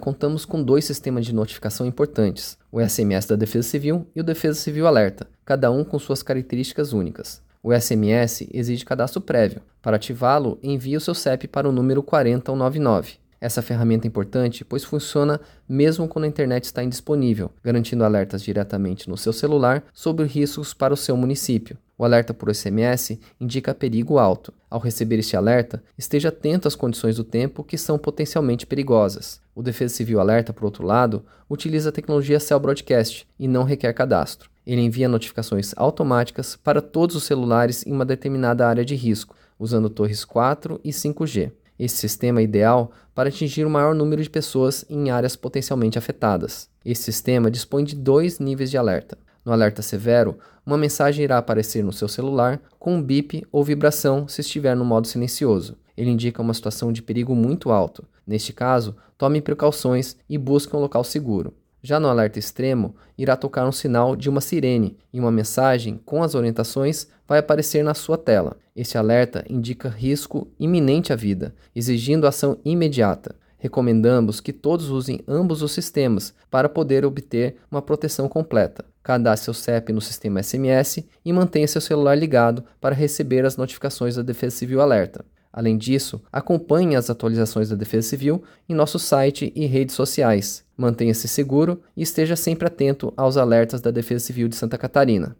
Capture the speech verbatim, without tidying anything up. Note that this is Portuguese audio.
Contamos com dois sistemas de notificação importantes, o S M S da Defesa Civil e o Defesa Civil Alerta, cada um com suas características únicas. O S M S exige cadastro prévio. Para ativá-lo, envie o seu C E P para o número quatro zero um nove nove. Essa ferramenta é importante pois funciona mesmo quando a internet está indisponível, garantindo alertas diretamente no seu celular sobre riscos para o seu município. O alerta por S M S indica perigo alto. Ao receber este alerta, esteja atento às condições do tempo que são potencialmente perigosas. O Defesa Civil Alerta, por outro lado, utiliza a tecnologia Cell Broadcast e não requer cadastro. Ele envia notificações automáticas para todos os celulares em uma determinada área de risco, usando torres quatro e cinco G. Esse sistema é ideal para atingir o maior número de pessoas em áreas potencialmente afetadas. Esse sistema dispõe de dois níveis de alerta. No alerta severo, uma mensagem irá aparecer no seu celular com um bip ou vibração se estiver no modo silencioso. Ele indica uma situação de perigo muito alto. Neste caso, tome precauções e busque um local seguro. Já no alerta extremo, irá tocar um sinal de uma sirene e uma mensagem com as orientações vai aparecer na sua tela. Este alerta indica risco iminente à vida, exigindo ação imediata. Recomendamos que todos usem ambos os sistemas para poder obter uma proteção completa. Cadastre seu C E P no sistema S M S e mantenha seu celular ligado para receber as notificações da Defesa Civil Alerta. Além disso, acompanhe as atualizações da Defesa Civil em nosso site e redes sociais. Mantenha-se seguro e esteja sempre atento aos alertas da Defesa Civil de Santa Catarina.